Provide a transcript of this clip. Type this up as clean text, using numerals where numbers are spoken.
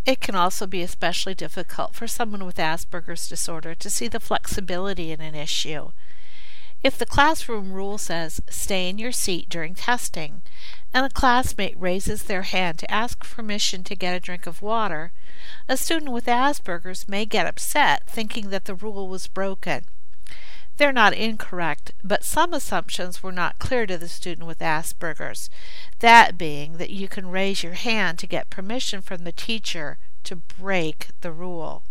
It can also be especially difficult for someone with Asperger's disorder to see the flexibility in an issue. If the classroom rule says, "Stay in your seat during testing," and a classmate raises their hand to ask permission to get a drink of water, a student with Asperger's may get upset thinking that the rule was broken. They're not incorrect, but some assumptions were not clear to the student with Asperger's, that being that you can raise your hand to get permission from the teacher to break the rule.